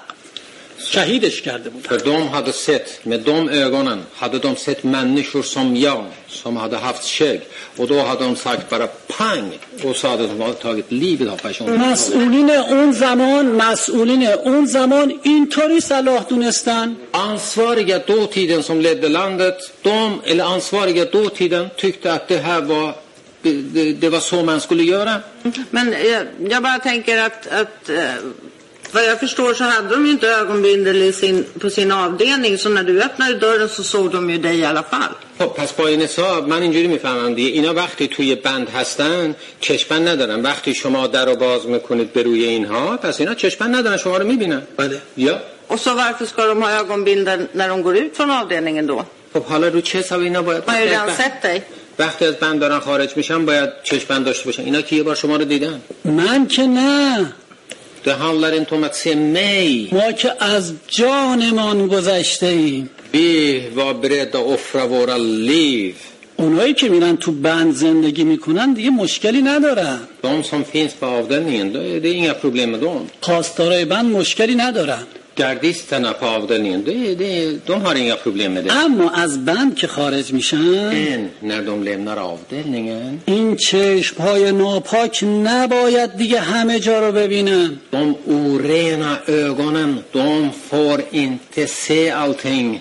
شهیدش کرده بودن. För de hade sett, med de ögonen hade de sett människor som jag som hade haft skägg och då hade de sagt bara pang och så hade de tagit livet av personen. مسئولین اون زمان مسئولین اون زمان اینطوری صلاح دونستن. Ansvariga dåtiden som ledde landet, de eller ansvariga dåtiden tyckte att det här var det, det var så man skulle göra. Men jag, jag bara tänker att, att eh, vad jag förstår så hade de ju inte ögonbindel i sin, på sin avdelning, så när du öppnade dörren så såg de ju dig i alla fall. پس با این حساب من اینجوری میفهمم دیگه اینا وقتی توی بند هستن چشمند ندارن. وقتی شما در رو باز میکنید به روی اینها پس اینا چشمند ندارن، شما رو میبینن. بله. یا Och så varför ska de ha ögonbindel när de går ut från avdelningen då? خب حالا رو چه حسابی اینا باید Man har ju redan sett dig. وقتی از بند دارن خارج میشن باید چشمند داشته باشن. اینا که یه بار شما رو دیدن. من که نه. Det handlar inte om att se mig. ما که از جانمان گذشته ایم. Vi var beredda att offra våra liv. اونایی که میرن تو بند زندگی میکنن دیگه مشکلی ندارن. De som finns på avdelningen, det är inga problem med dem. خواستارای بند مشکلی ندارن. Gardisterna på avdelningen, det, det, de har inga problem med det. اما از بند که خارج میشن Men när de lämnar avdelningen, این چشم‌های ناپاک نباید دیگه همه جا رو ببینن. de orena ögonen, de får inte se allting.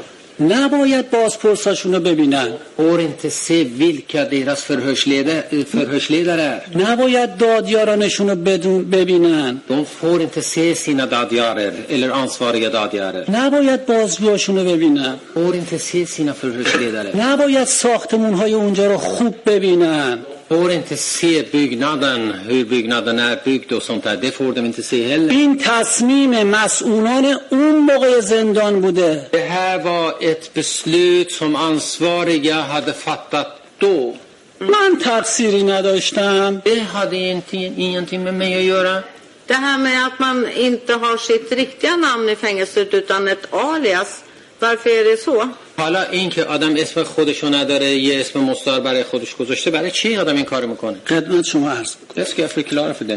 نباید بازپرساشون رو ببینن. Får inte se vilka deras förhörsledare, förhörsledare är. نباید دادیارانشون رو بدون ببینن. De får inte se sina dadjarer eller ansvariga dadjarer. نباید بازجوهاشون رو ببینن. Får inte se sina förhörsledare. نباید ساختمون‌های اونجا رو خوب ببینن. Får inte se byggnaden, hur byggnaden är byggd och sånt där. Det får de inte se heller. این تصمیم مسئولان اون موقع زندان بوده. Det här var ett beslut som ansvariga hade fattat då. من تقصیری نداشتم. Det hade ingenting, ingenting med mig att göra. Det här med att man inte har sitt riktiga namn i fängelset utan ett alias, varför är det så? حالا این که آدم اسم خودشو نداره یه اسم مستعار برای خودش گذاشته، برای چی آدم این کارو میکنه؟ خدمت شما عرض Det ska jag förklara för dig.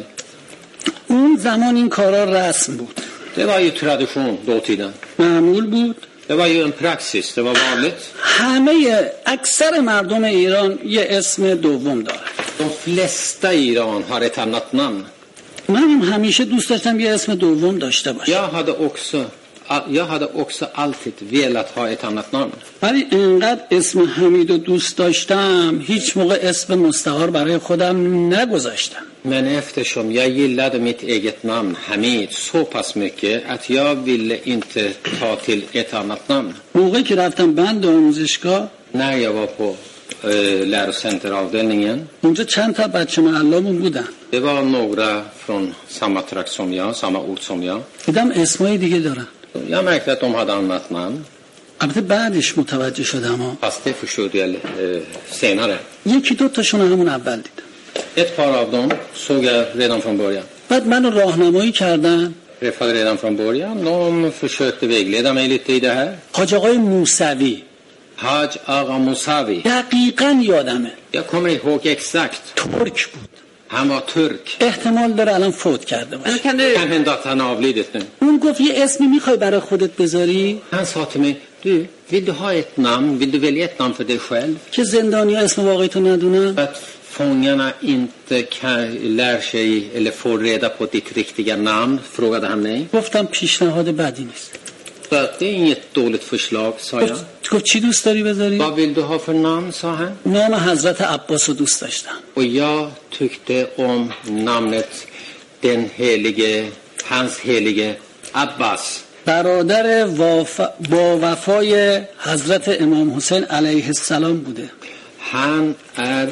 اون زمان این کارا رسم بود. Det var ju tradition dåtiden. معمول بود. Det var ju en praxis, det var vanligt. همه اکثر مردم ایران یه اسم دوم داره. De flesta i Iran har ett annat namn. من همیشه دوست داشتم یه اسم دوم داشته باشم. Jag hade också jag hade också alltid velat ha ett annat namn. ولی اینقدر اسم حمید رو دوست داشتم هیچ موقع اسم مستعار برای خودم نگذاشتم. Men eftersom jag gillade mitt eget namn Hamid så pass mycket att jag ville inte ta till ett annat namn. موقعی که رفتم بند آموزشگاه När jag var på lärocenteravdelningen. اونجا چند تا بچه معلمون بودن. Det var några från samma trakt som jag, samma ort som jag. دیدم اسمای دیگه دارن. Jag märkte att de hade annat namn. البته بعدش متوجه شدم ها. Fast det förstod jag eh, senare. یکی دو تاشون همون اول دیدم. Ett par av dem såg jag redan från början. بعد منو راهنمایی کردن. Träffade redan från början. De försökte vägleda mig lite i det här. حاج آقای موسوی. Haj Aga Musavi. دقیقاً یادمه. Jag kommer ihåg exakt. ترک بود. Han var turk. احتمال داره الان فوت کرده باشه. Kan du... Kan hända att han avlidit nu. اون گفت یه اسمی میخوای برای خودت بذاری؟ Han sa till mig, du, vill du ha ett namn? Vill du välja ett namn för dig själv? که زندانیا اسم واقعیتو ندونن؟ Att fångarna inte kan, lär sig eller får reda på ditt riktiga namn, frågade han mig. گفتم پیشنهاد بدی نیست. Så att det är inget dåligt förslag, sa jag. گفت چی دوست داری بذاری؟ Vad vill du ha för namn, sa han. نام حضرت عباس رو دوست داشتم. Och jag tyckte om namnet den helige, hans helige Abbas. برادر وف... با وفای حضرت امام حسین علیه السلام بوده. Han är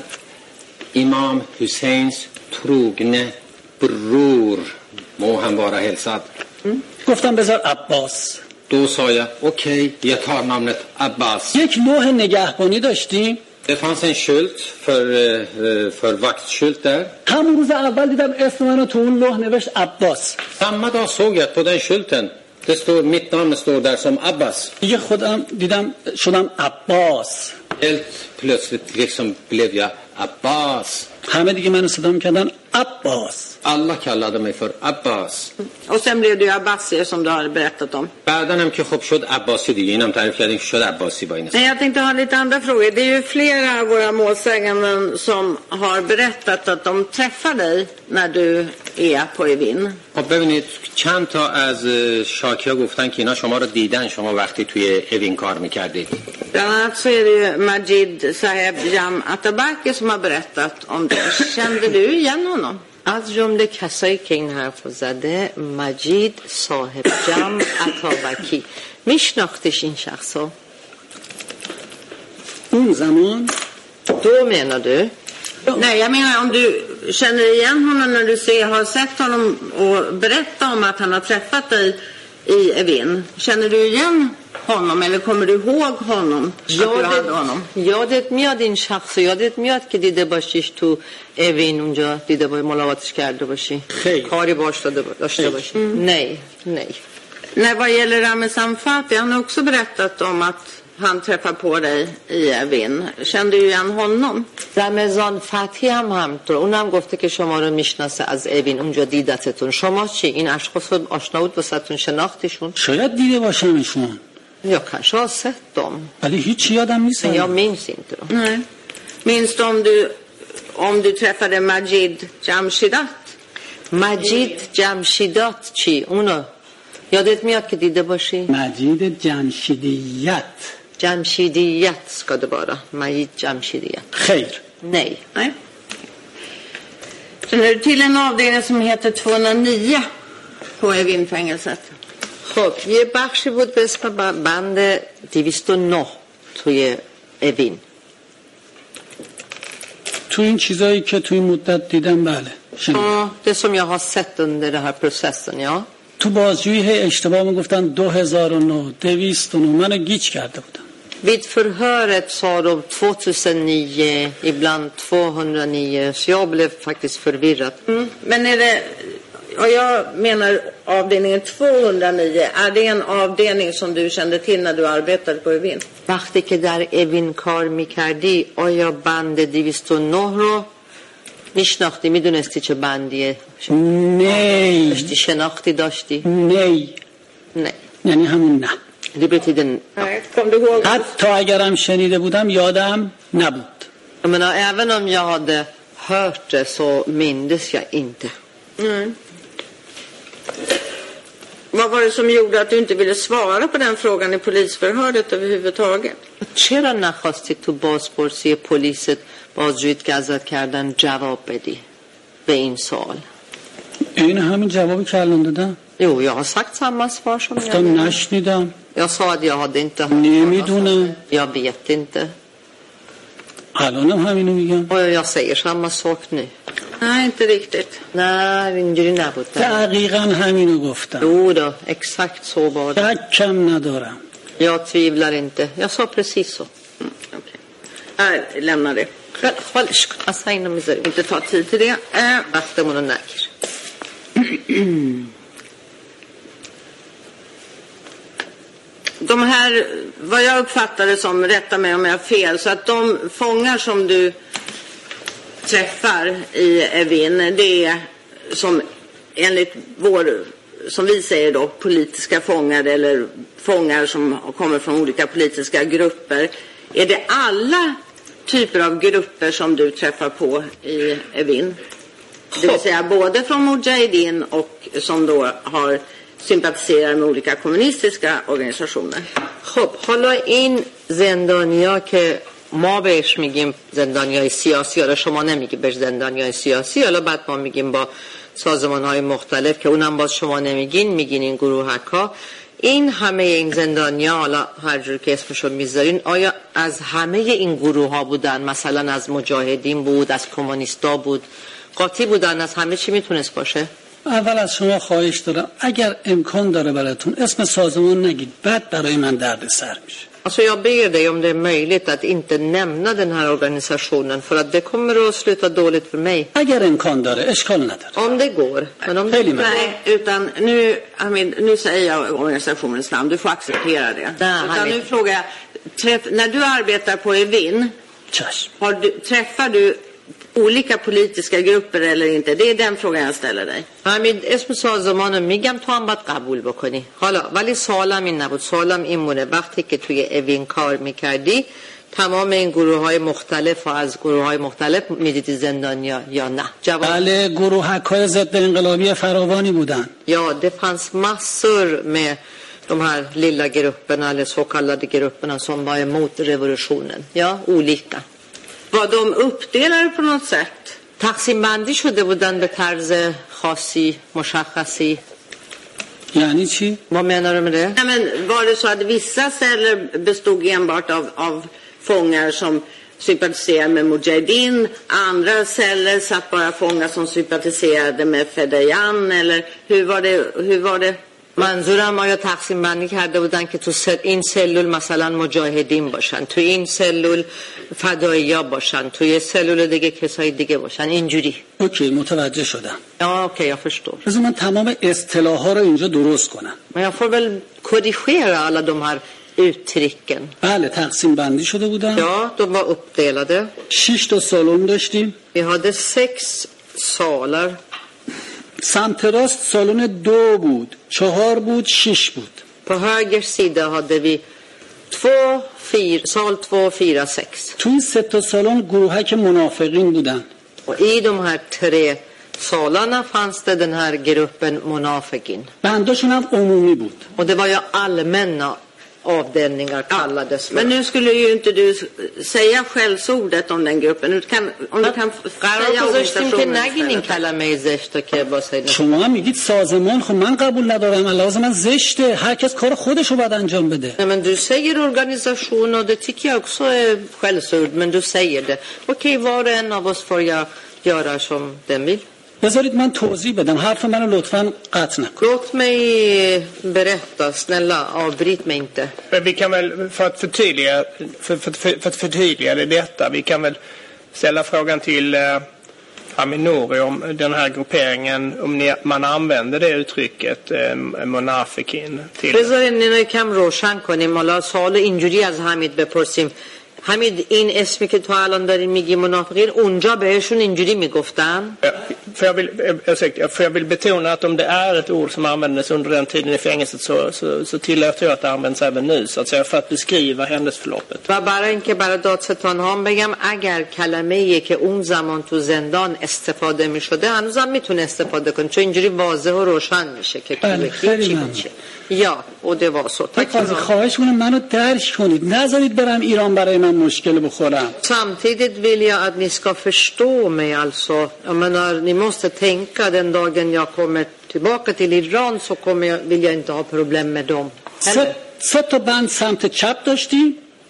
Imam Husseins trogne bror. Må han vara hälsad. گفتم بذار عباس. Då sa jag, okej, okay, jag tar namnet Abbas. یک لوح نگهبانی داشتیم. Det fanns en skylt för, för vaktskylt där. همون روز اول دیدم اسم منو تو اون لوح نوشت عباس. Samma dag såg jag på den skylten. Det står, mitt namn står där som Abbas. دیگه خودم دیدم شدم عباس. Helt plötsligt liksom blev jag Abbas. همه دیگه منو صدا می‌کردن عباس. Alla kallade mig för Abbas. Och sen blev det ju Abbasi som du har berättat om. بعدن هم که خب شد عباسی دیگه. اینم تعریف کردیم که شد عباسی با این است. Nej, jag tänkte ha lite andra frågor. Det är ju flera av våra målsäganden som har berättat att de träffar dig när du är på Evin. خب ببینید چند تا از شاکیا گفتن که اینا شما رو دیدن شما وقتی توی اوین کار میکردید. Bland annat så är det ju Majid Saheb Jam Atabaki som har berättat om det. Kände du igen honom? از جمله کسایی که این حرف زده مجید صاحب جم عطابکی میشناختش این شخصا؟ اون زمان Då menar du? Nej, jag menar om du känner igen honom när du ser, har sett honom och berättat om att han har träffat dig i Evin. Känner du igen honom eller kommer du ihåg honom? یادت, یادت میاد این شخص یادت میاد که دیده باشیش تو اوین اونجا دیده باشی ملاقاتش کرده باشی خیلی. کاری باش داشته باشی nej nej. Nej, vad gäller Ramezan Fatih, han har också berättat om att han träffar på dig i Evin. Kände du igen honom? رمضان فتحی هم همطور اونم گفته که شما رو میشناسه از اوین اونجا دیدتتون. شما چی این اشخاص رو آشنا بود واسهتون شناختشون؟ شاید دیده باشمشون. Jag kanske har sett dem. ولی هیچ یادم نیست. Men jag minns inte dem. Nej. Minns du om du, om du träffade Majid Jamshidat? مجید جمشیدات چی؟ اونو یادت میاد که دیده باشی؟ مجید جمشیدیت. جمشیدیت ska det vara. مجید جمشیدیت. خیر. Nej. Nej. Känner du till en avdelning som heter tvåhundranio på Evin-fängelset? خب یه بخشی بود به اسم بند دویست و نه توی اوین. تو این چیزایی که توی مدت دیدم بله. Ja, det som jag har sett under den här processen, ja. تو بازجویی هی اشتباه میگفتن دو هزار و نه دویست و نه منو گیج کرده بودن. Vid förhöret sa de tvåtusennio, ibland tvåhundranio, så jag blev faktiskt förvirrad. Mm. Men är det, och jag menar avdelningen tvåhundranio, är det en avdelning som du kände till när du arbetade på Evin? وقتی که در اوین کار میکردی آیا بند دویست و نه رو میشناختی؟ میدونستی چه بندیه؟ نه. داشتی شناختی داشتی؟ نه. نه. یعنی همون نه. Det betyder Nej, kom du ihåg? حتی اگرم شنیده بودم یادم نبود. Jag menar, även om jag hade hört det så mindes jag inte. Mm. Vad var det som gjorde att du inte ville svara på den frågan i polisförhöret överhuvudtaget? چرا نخواستی تو بازپرسی پلیست بازجوییت که ازت کردن جواب بدی به این سوال؟ این همین جوابی که الان دادم. Jo, jag har sagt samma svar som jag. گفتم نشنیدم. Jag sa att jag hade inte hört. نمیدونم. Jag vet inte. الانم همینو میگم. Och jag säger samma sak nu. Nej, inte riktigt. Nej, اینجوری نبود. دقیقاً همینو گفتم. Jo då, exakt så var det. شکم ندارم. Jag tvivlar inte. Jag sa precis så. Mm, okej. Jag lämnar det. خالش کن. اصلا اینو میذاریم. Inte ta tid till det. Eh, وقتمونو نگیر. De här, vad jag uppfattar det som, rätta mig om jag har fel, så att de fångar som du träffar i Evin, det är som enligt vår, som vi säger då, politiska fångar eller fångar som kommer från olika politiska grupper. Är det alla typer av grupper som du träffar på i Evin? Det vill säga både från Mujahedin och som då har sympatiserar med olika kommunistiska organisationer. خب حالا این زندانیا که ما بهش میگیم زندانیای سیاسی، حالا شما نمیگی بهش زندانیای سیاسی، حالا بعد ما میگیم با سازمان‌های مختلف که اونم باز شما نمیگین، میگین این گروهک‌ها. این همه این زندانیا، حالا هر جور که اسمشو میذارین، آیا از همه این گروه‌ها بودن؟ مثلا از مجاهدین بود، از کمونیستا بود، قاطی بودن، از همه چی میتونست باشه؟ اول از شما خواهش دارم اگر امکان داره براتون اسم سازمان نگید، بعد برای من درد سر میشه. Alltså jag ber dig om det är möjligt att inte nämna den här organisationen för att det kommer att sluta dåligt för mig. اگر امکان داره اشکال نداره. Om det går. Men om det... Nej, utan nu, Hamid, nu säger jag organisationens namn, du får acceptera det. Nej, utan nu frågar jag, träff, när du arbetar på Evin, har du, träffar du olika politiska grupper eller inte? Det är den frågan jag ställer dig. همین اسم سازمانو میگم تو هم باید قبول بکنی. حالا ولی سوالم این نبود. سوالم این مونه وقتی که توی اوین کار میکردی تمام این گروه های مختلف و از گروه های مختلف میدیدی زندانیا یا نه؟ جواب بله، گروهک های ضد انقلابی فراوانی بودن. Ja, det fanns massor med de här lilla grupperna eller så kallade grupperna som var emot revolutionen. Ja, olika. Var de uppdelade på något sätt? تقسیم بندی شده بودن به طرز خاصی مشخصی. یعنی چی؟ Vad menar du med det? Nej, men var det så att vissa celler bestod enbart av, av fångar som sympatiserade med Mujahedin, andra celler satt bara fångar som sympatiserade med Fedayan, eller hur var det, hur var det? منظورم آیا تقسیم بندی کرده بودن که تو سل این سلول مثلا مجاهدین باشن، تو این سلول فدایی‌ها باشن، تو یه سلول دیگه کسای دیگه باشن، اینجوری؟ اوکی، متوجه شدم. اوکی، jag förstår. بذار من تمام اصطلاح‌ها رو اینجا درست کنم. Men jag får väl korrigera alla de här uttrycken. بله، تقسیم بندی شده بودن. Ja, de var uppdelade. شش تا سالن داشتیم. Vi hade sex salar. سمت راست سالن دو بود، چهار بود، شش بود. På höger sida hade vi två, fyra, sal två, fyra, sex. تو این سه تا سالن گروهک منافقین بودن. Och i de här tre salarna fanns det den här gruppen munafikin. بنداشون هم عمومی بود. Och det var ju allmänna avdelningar kallades för. Men nu skulle ju inte du säga skällsordet om den gruppen. Du kan, om du kan säga organisationen. شما میگید سازمان، خب من قبول ندارم، لازم من زشته، هر کس کار خودشو باید انجام بده. Nej, men du säger organisation och det tycker jag också är skällsord, men du säger det. Okej, var och en av oss får jag göra som den vill. بذارید من توضیح بدم، حرف منو لطفاً قطع نکن. Låt mig berätta, snälla, avbryt mig inte. Vi kan väl, för att förtydliga, för, för, för, för att förtydliga det detta, vi kan väl ställa frågan till eh, Aminori om den här grupperingen, om ni, man använder det uttrycket eh, munafikin till. بذارین اینو یکم روشن کنیم. حالا سوال اینجوری از حمید بپرسیم. حمید، این اسمی که تو الان داری میگی منافقین، اونجا بهشون اینجوری میگفتن؟ För jag, vill, ursäkta, för jag vill betona att om det är ett ord som användes under den tiden i fängelset så, så, så tillåter jag att det används även nu, så att säga, för att beskriva händelseförloppet. و برای اینکه برای دادستان هم بگم اگر کلمه‌ای که اون زمان تو زندان استفاده میشده هنوزم میتونه استفاده کنه، چون اینجوری واضح و روشن میشه که کی چی. یا och det var så. Tack. خواهش کنم منو درک کنید، نذارید برم ایران برای من مشکل بخورم. Samtidigt vill jag att ni ska förstå mig, alltså. Jag menar, ni måste tänka den dagen jag kommer tillbaka till Iran så kommer jag, vill jag inte ha problem med dem. سه تا بند سمت چپ داشتیم،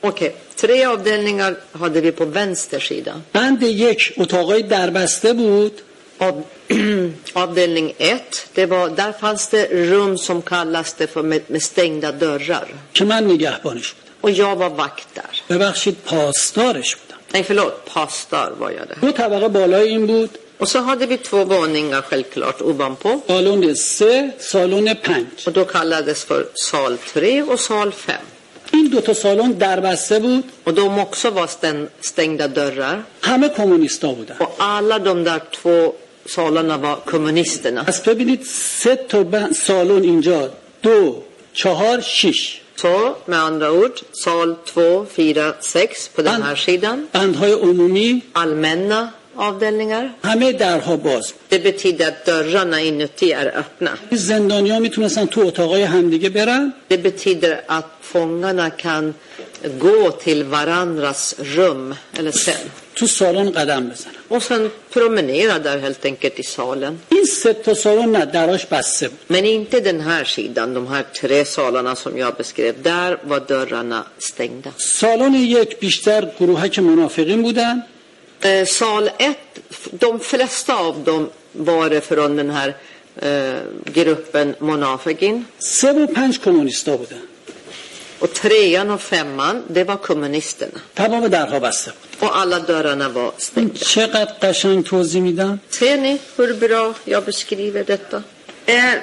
Okej, okay. Tre avdelningar hade vi på vänster sida. بند یک اتاقای دربسته بود. Av, avdelning ett, det var, där fanns det rum som kallas det för med, med stängda dörrar. که من نگهبانش بودم. Och jag var vakt där. ببخشید پاسدارش بودم. Nej, förlåt, pastor var jag där. دو طبقه بالای این بود. Och så hade vi två våningar självklart ovanpå. سالن سه، سالن پنج. Och då kallades för sal tre och sal fem. این دو تا سالن دربسته بود. Och de också var stäng, stängda dörrar. همه کمونیستا بودن. Och alla de där två salarna var kommunisterna. پس ببینید سه تا ب- سالن اینجا، دو، چهار، شش. Så med andra ord, sal två, fyra, sex på den här sidan. بندهای عمومی Allmänna avdelningar. همه درها باز. Det betyder att dörrarna inuti är öppna. زندانیا میتونستن تو اتاقای همدیگه برن. Det betyder att fångarna kan gå till varandras rum eller cell. تو سالن قدم بزنن. Och sen promenera där helt enkelt i salen. این سه تا سالن نه دراش بسته بود. Men inte den här sidan, de här tre salarna som jag beskrev. Där var dörrarna stängda. سالن یک بیشتر گروهک منافقین بودن. Eh, sal ett, de flesta av dem var det från den här eh, gruppen Monafegin. سه و پنج کمونیستا بودن. Och trean och femman, det var kommunisterna. تمام درها بسته بود. Och alla dörrarna var stängda. چقدر قشنگ توضیح میدم. Ser ni hur bra jag beskriver detta? Eh,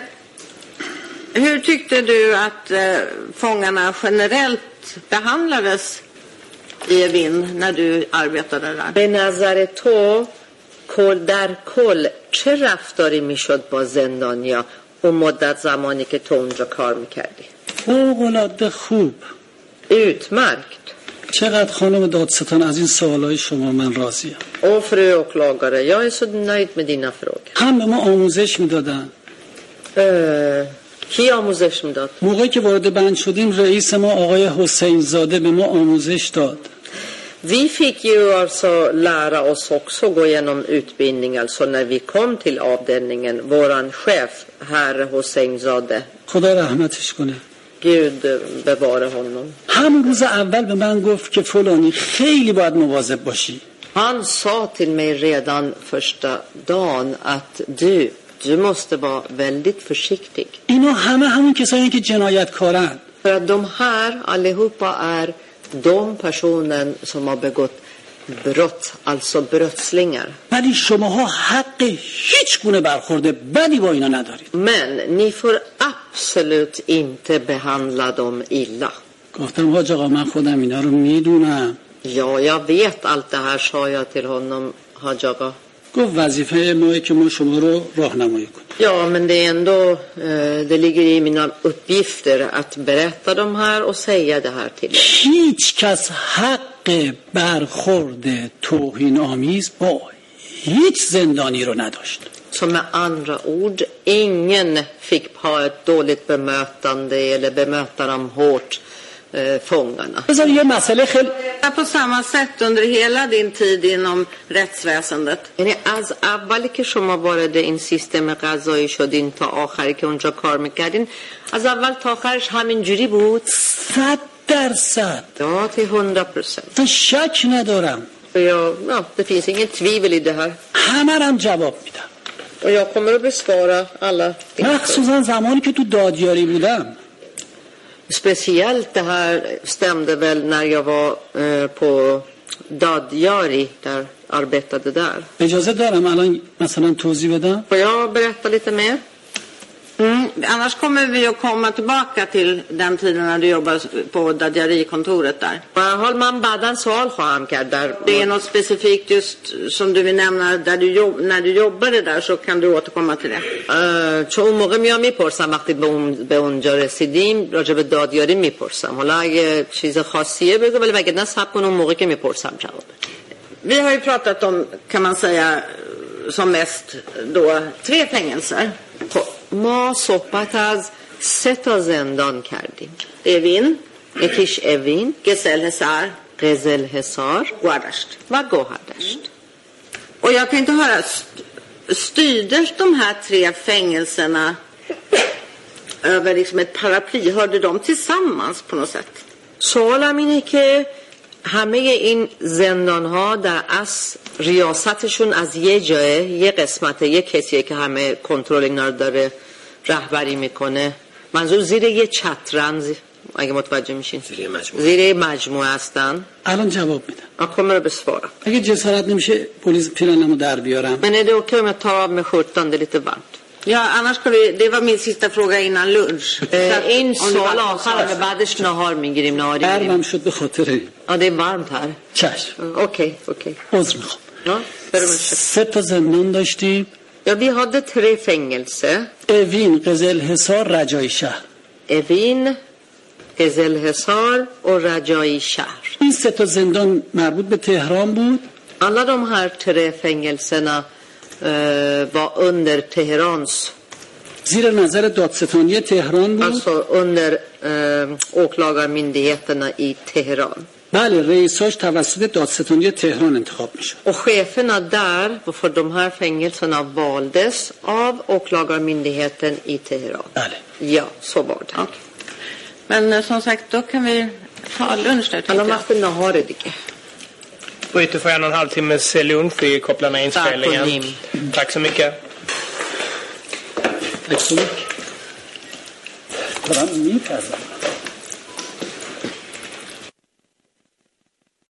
hur tyckte du att eh, fångarna generellt behandlades i Evin när du arbetade där? به نظر تو کل در کل چه رفتاری میشد با زندانیا اون مدت زمانی که تو اونجا کار میکردی؟ فوق‌العاده خوب. Utmärkt. چقدر خانم دادستان از این سوالای شما من راضیم. Och fru åklagare, jag är så nöjd med dina frågor. هم به ما آموزش میدادن. Uh, کی آموزش میداد؟ موقعی که وارد بند شدیم رئیس ما آقای حسین زاده به ما آموزش داد. Vi fick ju alltså lära oss också gå igenom utbildning alltså när vi kom till avdelningen. Våran chef, herr Hossein Zade. خدا رحمتش کنه. Gud bevare honom. همون روز اول به من گفت که فلانی خیلی باید مواظب باشی. Han sa till mig redan första dagen att du, du måste vara väldigt försiktig. اینا همه همون کسایی که جنایتکارن. För att de här allihopa är de personer som har begått brott, alltså brottslingar. ولی شماها حق هیچ گونه برخورد بدی با اینا ندارید. Men ni får absolut inte behandla dem illa. گفتم حاج آقا من خودم اینا رو میدونم. Ja, jag vet allt det här, sa jag till honom, Haj Aga. گفت وظیفه ماه که ما شما رو راهنمایی کنیم. Ja, men det är ändå, eh, det ligger i mina uppgifter att berätta de här och säga det här till er. هیچ کس حق برخورد توهین آمیز با هیچ زندانی رو نداشت. Så med andra ord, ingen fick ha ett dåligt bemötande eller bemöta dem hårt, eh, fångarna. بذار یه مسئله خیلی På samma sätt under hela din tid inom rättsväsendet. یعنی از اولی که شما وارد این سیستم قضایی شدین تا آخری که اونجا کار میکردین، از اول تا آخرش همین جوری بود؟ صد درصد. Ja, till hundra procent. تا شک ندارم. Ja, ja, det finns ingen tvivel i det här. همه رم جواب میدم. Och jag kommer att besvara alla. مخصوصا زمانی که تو دادیاری بودم. Speciellt det här stämde väl när jag var eh, på Dadjari, där arbetade där. اجازه دارم الان مثلا توضیح بدم؟ Får jag berätta lite mer? Mm. Annars kommer vi att komma tillbaka till den tiden när du jobbade på Dadjari-kontoret där. به هر حال من بعداً سوال خواهم کرد در Det är något specifikt just som du vill nämna där du jobb, när du jobbade där, så kan du återkomma till det. اه، چون اون موقع میام میپرسم وقتی به, اون به اونجا رسیدیم راجع به دادیاری میپرسم. حالا اگه چیز خاصیه بگو، ولی مگه نه صبر کن اون موقع که میپرسم جواب. Vi har ju pratat om, kan man säga, som mest då tre fängelser. خب ما صحبت از سه تا زندان کردیم. Evin, یکیش اوین، Gesell Hesar, قزل حصار Guardasht. و گوهردشت. Och jag kan inte höra, st- styrdes de här tre fängelserna över liksom ett paraply? Hörde de tillsammans på något sätt? سوالم اینه که همه این زندان ها در اصل ریاستشون از یه جایه، یه قسمته، یه کسیه که همه کنترل اینا رو داره رهبری میکنه. منظور زیر یه چترن، اگه متوجه میشین، زیر مجموعه زیر مجموعه هستن. الان جواب میدم. kommer att besvara. اگه جسارت نمیشه پلیس پیرنمو در بیارم. Men är det okej om jag tar av mig skjortan, det är lite varmt. Ja, annars ska vi, det var min sista fråga innan lunch. این سوال آخر بعدش نهار میگیریم، نهاری برم میگیریم. شد به خاطر Ja, det är varmt här. چشم. Okej, okej. عذر میخوام. Ja, ber om ursäkt. سه تا زندان داشتیم. Ja, vi hade tre fängelse. اوین، قزل حصار، رجای شهر. Evin, Ezelhesar och Rajai Shahr. این سه تا زندان مربوط به تهران بود. Alla de här tre fängelserna eh, var under Teherans, زیر نظر دادستانی تهران بود. alltså under eh, åklagarmyndigheterna i Teheran. بله، رئیساش توسط دادستانی تهران انتخاب میشد. Och cheferna där för de här fängelserna valdes av åklagarmyndigheten i Teheran. بله. Ja, så var det. Okay. Men eh, som sagt, då kan vi ta lunch där. Alla tänkte jag. måste ha det digge. Bryter för en och en halv timmes lunch. Vi kopplar ner inspelningen. Tack så mycket. Tack så mycket. دارم میپزم.